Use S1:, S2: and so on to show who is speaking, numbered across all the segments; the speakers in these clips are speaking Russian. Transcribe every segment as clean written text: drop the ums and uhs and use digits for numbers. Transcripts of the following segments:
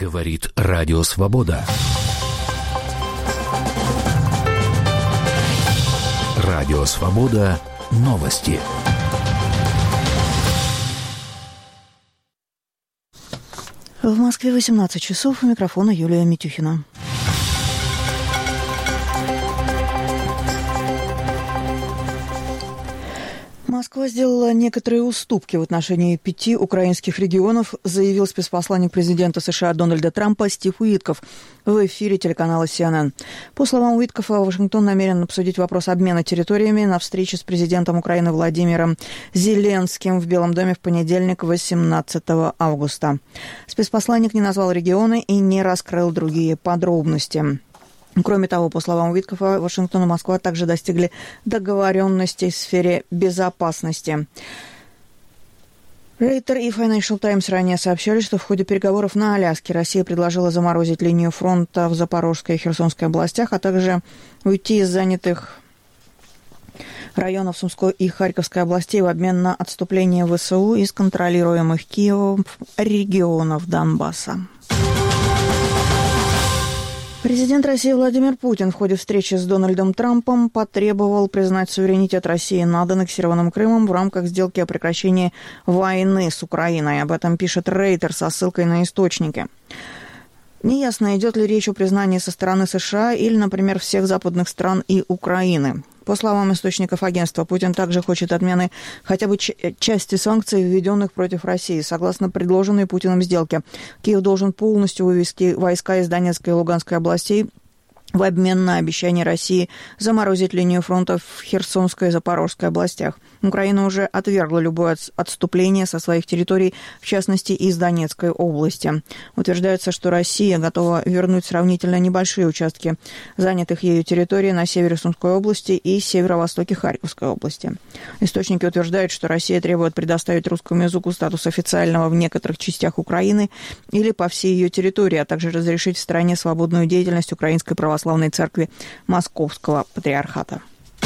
S1: Говорит Радио Свобода. Радио Свобода. Новости.
S2: В Москве 18 часов. У микрофона Юлия Митюхина. Москва сделала некоторые уступки в отношении 5 украинских регионов, заявил спецпосланник президента США Дональда Трампа Стив Уитков в эфире телеканала CNN. По словам Уиткофа, Вашингтон намерен обсудить вопрос обмена территориями на встрече с президентом Украины Владимиром Зеленским в Белом доме в понедельник, 18 августа. Спецпосланник не назвал регионы и не раскрыл другие подробности. Кроме того, по словам Уиткофа, Вашингтон и Москва также достигли договоренностей в сфере безопасности. Рейтер и Financial Times ранее сообщали, что в ходе переговоров на Аляске Россия предложила заморозить линию фронта в Запорожской и Херсонской областях, а также уйти из занятых районов Сумской и Харьковской областей в обмен на отступление ВСУ из контролируемых Киевом регионов Донбасса. Президент России Владимир Путин в ходе встречи с Дональдом Трампом потребовал признать суверенитет России над аннексированным Крымом в рамках сделки о прекращении войны с Украиной. Об этом пишет Рейтер со ссылкой на источники. Неясно, идет ли речь о признании со стороны США или, например, всех западных стран и Украины. По словам источников агентства, Путин также хочет отмены хотя бы части санкций, введенных против России. Согласно предложенной Путиным сделке, Киев должен полностью вывести войска из Донецкой и Луганской областей в обмен на обещание России заморозить линию фронта в Херсонской и Запорожской областях. Украина уже отвергла любое отступление со своих территорий, в частности, из Донецкой области. Утверждается, что Россия готова вернуть сравнительно небольшие участки занятых ею территорий на севере Сумской области и северо-востоке Харьковской области. Источники утверждают, что Россия требует предоставить русскому языку статус официального в некоторых частях Украины или по всей ее территории, а также разрешить в стране свободную деятельность Украинской православной церкви Московского патриархата.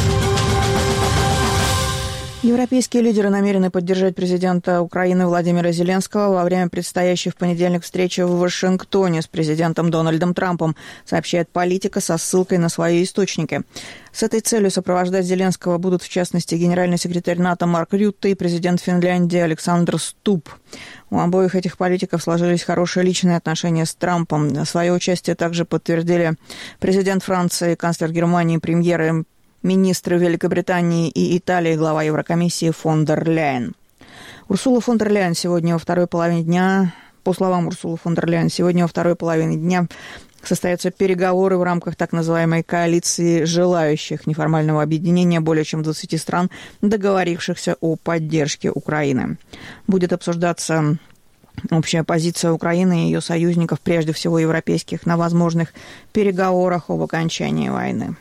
S2: Европейские лидеры намерены поддержать президента Украины Владимира Зеленского во время предстоящей в понедельник встречи в Вашингтоне с президентом Дональдом Трампом, сообщает Политика со ссылкой на свои источники. С этой целью сопровождать Зеленского будут, в частности, генеральный секретарь НАТО Марк Рютте и президент Финляндии Александр Стуб. У обоих этих политиков сложились хорошие личные отношения с Трампом. Свое участие также подтвердили президент Франции, канцлер Германии, премьеры, министры Великобритании и Италии, глава Еврокомиссии фон дер Ляйен. Урсула фон дер Ляйен сегодня во второй половине дня, по словам Урсулы фон дер Ляйен, сегодня во второй половине дня состоятся переговоры в рамках так называемой коалиции желающих неформального объединения более чем 20 стран, договорившихся о поддержке Украины. Будет обсуждаться общая позиция Украины и ее союзников, прежде всего европейских, на возможных переговорах об окончании войны.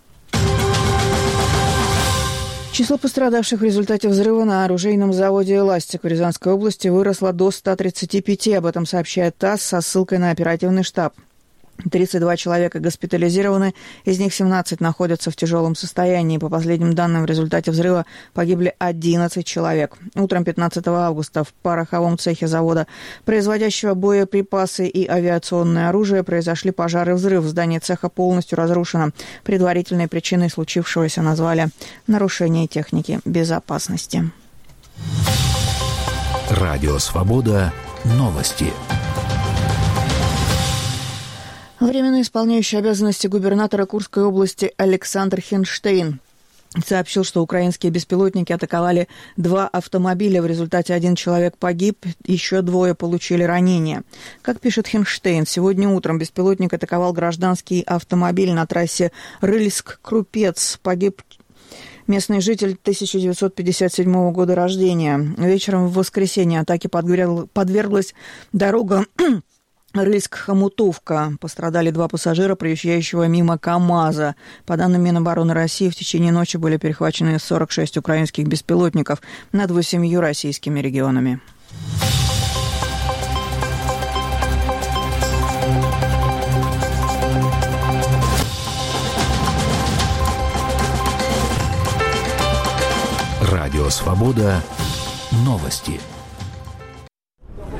S2: Число пострадавших в результате взрыва на оружейном заводе «Эластик» в Рязанской области выросло до 135. Об этом сообщает ТАСС со ссылкой на оперативный штаб. 32 человека госпитализированы, из них 17 находятся в тяжелом состоянии. По последним данным, в результате взрыва погибли 11 человек. Утром 15 августа в пороховом цехе завода, производящего боеприпасы и авиационное оружие, произошли пожар и взрыв. Здание цеха полностью разрушено. Предварительной причиной случившегося назвали нарушение техники безопасности.
S1: Радио Свобода. Новости.
S2: Временно исполняющий обязанности губернатора Курской области Александр Хинштейн сообщил, что украинские беспилотники атаковали 2 автомобиля. В результате 1 человек погиб, еще 2 получили ранения. Как пишет Хинштейн, сегодня утром беспилотник атаковал гражданский автомобиль на трассе Рыльск-Крупец. Погиб местный житель 1957 года рождения. Вечером в воскресенье атаке подверглась дорога Рыльск-Хомутовка. Пострадали 2 пассажира, проезжающего мимо КАМАЗа. По данным Минобороны России, в течение ночи были перехвачены 46 украинских беспилотников над 8 российскими регионами.
S1: Радио Свобода. Новости.